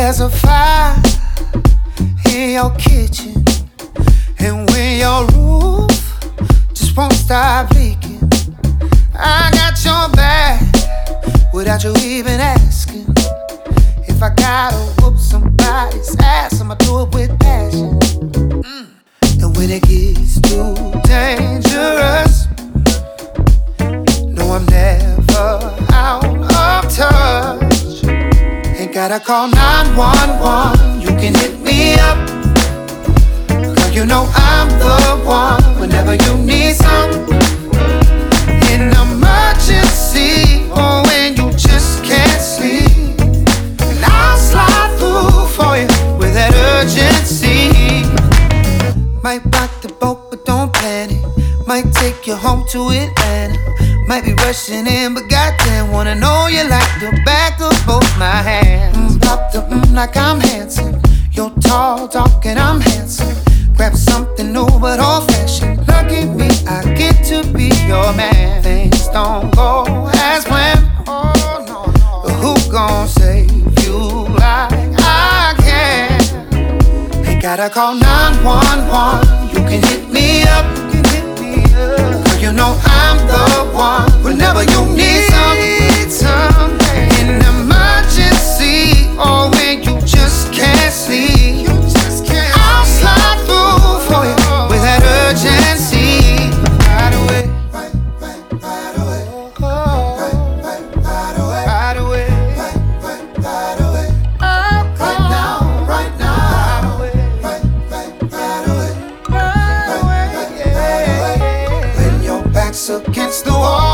there's a fire in your kitchen, and when your roof just won't stop leaking, I got your back without you even asking. If I gotta whoop somebody's ass, I'ma do it with passion. And when it gets too dangerous, no, I'm never out of touch. Ain't gotta call 911, you can hit me up. Girl, you know I'm the one whenever you need some. In emergency, or when you just can't sleep, and I'll slide through for you with that urgency. Might rock the boat, but don't panic. Might take you home to Atlanta. Might be rushing in, but goddamn, wanna know you like the back of both my hands. Pop the like I'm handsome. You're tall, dark, and I'm handsome. Grab something new but old-fashioned. Lucky me, I get to be your man. Things don't go as planned, oh no, no. But who gon' save you like I can? Ain't gotta call 911, you can hit me up. Girl, you know I'm the one whenever you need some. In emergency, or when you just can't sleep, I'll slide through for you with that urgency. Right away, right away, right away, right away, right away, right away. Right now, right now, right away, right away. When your back's against the wall,